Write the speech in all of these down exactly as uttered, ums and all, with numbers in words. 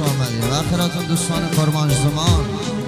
آمدید و آخراتون دوستان کرمانش زمان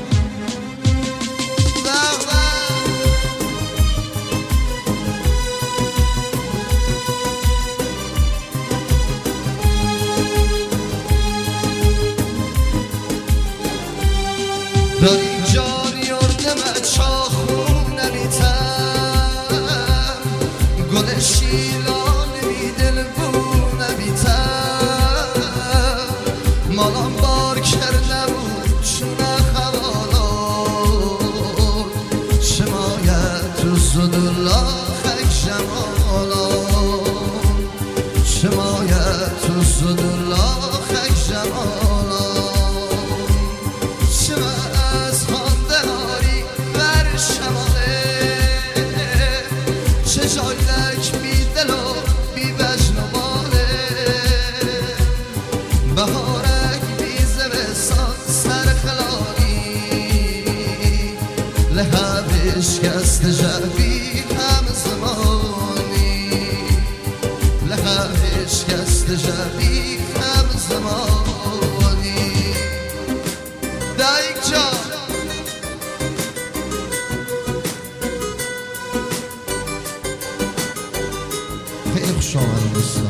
داری جان یردم چاخون نمیتم گل شیلان می دل بون نمیتم مالان بار کرده بود چونه خوالان شمایت تو زدولا خک جمالان شمایت تو زدولا خک جمالان چشایلک بی دل و بی وجن و باله بهارک بی زمستان سرخلانی لحبش کست جربی هم زمانی لحبش کست جربی هم زمانی دایک جان خیلی خوش آمدید دوستان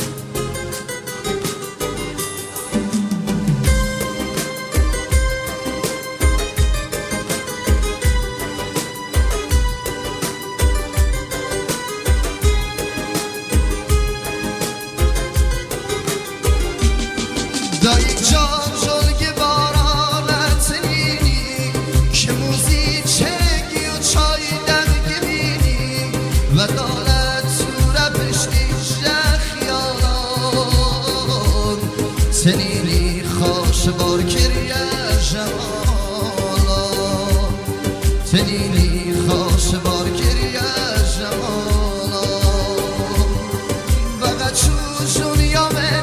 دایی جان جلگه بارانت نینی که موزی چنگی و چای دمگی بینی و دالت سوره پشتی خیالان سنینی خوش بار کریه جمالان سنینی خوش بار کریه جمالان وقت چوشون یامه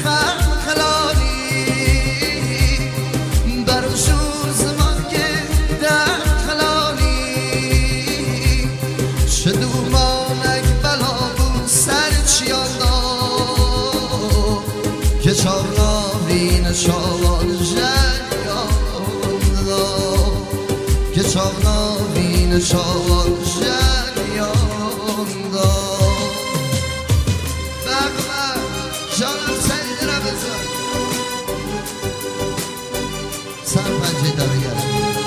که چاوناوین چاوان جریاندا که چاوناوین چاوان جریاندا بقبه جانم سنی را بزن سر پنجه داره گرم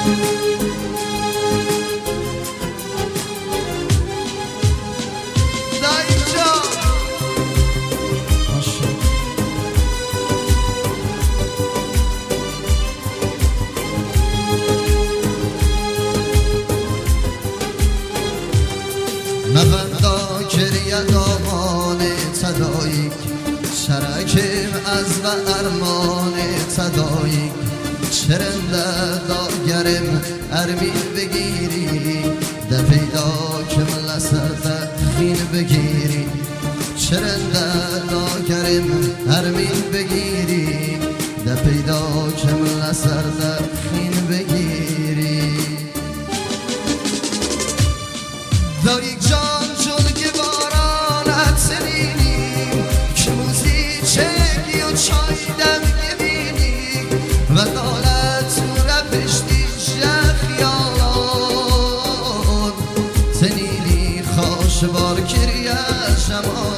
مفندا کریه دامان تدایک شرکم از و ارمان تدایک چرنده داگرم ارمین بگیری ده پیدا کم لسر خین بگیری چرنده داگرم ارمین بگیری ده پیدا کم لسر خین بگیری دایی جان جلگه بارانت نینی که موزی چنگی و چای دمگی بینی و دالت سوره پشتی خیالان سنینی خوش بار کریه جمال